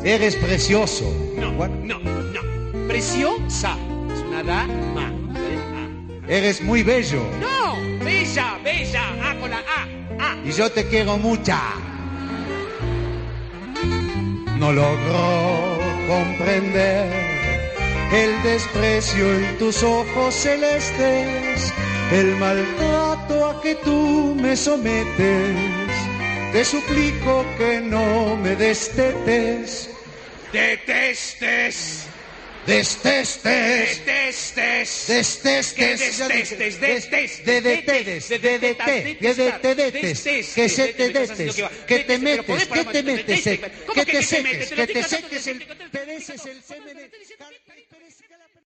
Eres precioso. No, no, no. Preciosa. Es una dama. Eres muy bello. No, bella, bella. A con la A. Y yo te quiero mucha. No logro comprender el desprecio en tus ojos celestes, el maltrato a que tú me sometes. Te suplico que no me destetes. Detestes. Destestes. Detestes. Destestes. Que detestes. Detestes. Dedetes. Que se te detes. Que te metes. Que te metes. Que te seques. Que te seques. Que te seques el semen.